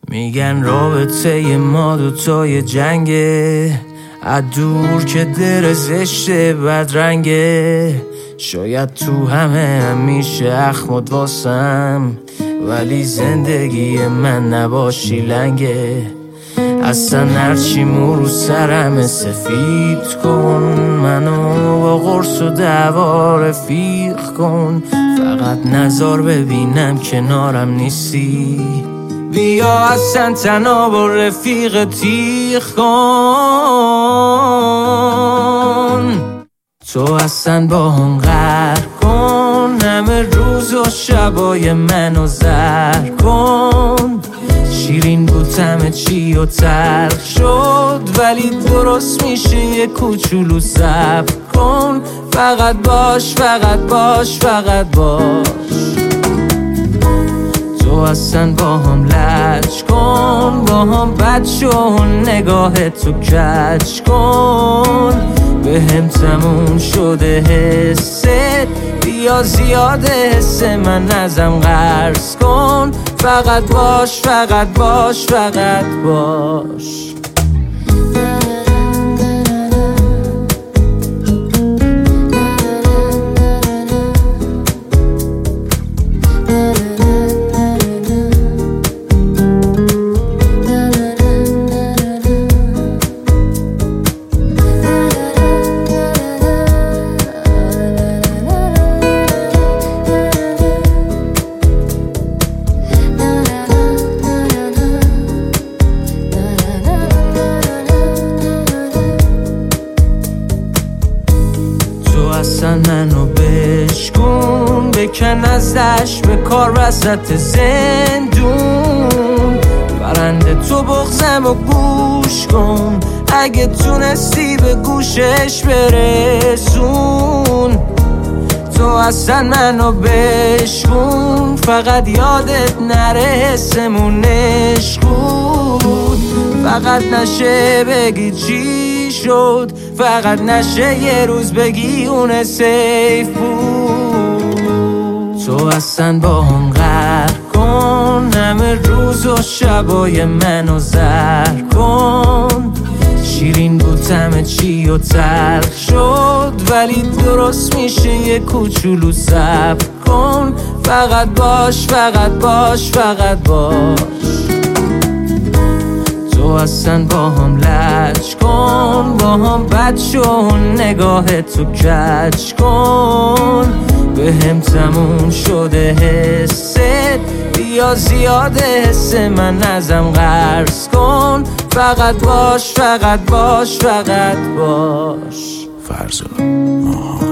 میگن رابطه ما دوتای جنگه، از دور که در زشته بدرنگه. شاید تو همیشه اخمود واسم، ولی زندگی من نباشی لنگه. اصلا هرچی رو سرم سفید کن، منو با قرص و دعوا رفیق کن. فقط نظر ببینم کنارم نیستی، بیا اصلا تنها با رفیق تیغ کن. تو اصلا با هم غر کن، همه روز و شبای منو زر کن. شیرین بود همه چی و تلخ شد، ولی درست میشه یه کوچولو صبر کن. فقط باش، فقط باش، فقط باش. تو اصلا با هم لج کن، با هم بد شو، نگاه تو کج کن. به هم تموم شده حست، بیا زیاده حس من ازم قرض کن. فقط باش، فقط باش، فقط باش. اصلا منو بشکن، بکن ازش به کار وسط زندون. برنده تو بغزم و گوش کن، اگه تونستی به گوشش برسون. تو اصلا منو بشکن، فقط یادت نره حسمون عشق بود. فقط نشه بگی چی شد، فقط نشه یه روز بگی اون سیف بود. تو اصلا با هم غر کن، همه روز و شبای منو زر کن. شیرین بود همه چی و تلخ شد، ولی درست میشه یه کوچولو صبر کن. فقط باش، فقط باش، فقط باش. تو اصلا با هم لج کن، با هم بد شو، نگاه تو کج کن. به هم تموم شده حست، بیا زیاده حس من ازم قرض کن. فقط باش، فقط باش، فقط باش. فرزاد